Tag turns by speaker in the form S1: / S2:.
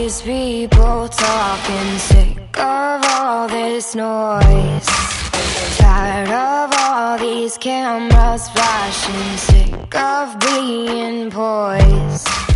S1: these people talking, sick of all this noise, tired of all these cameras flashing, sick of being poised.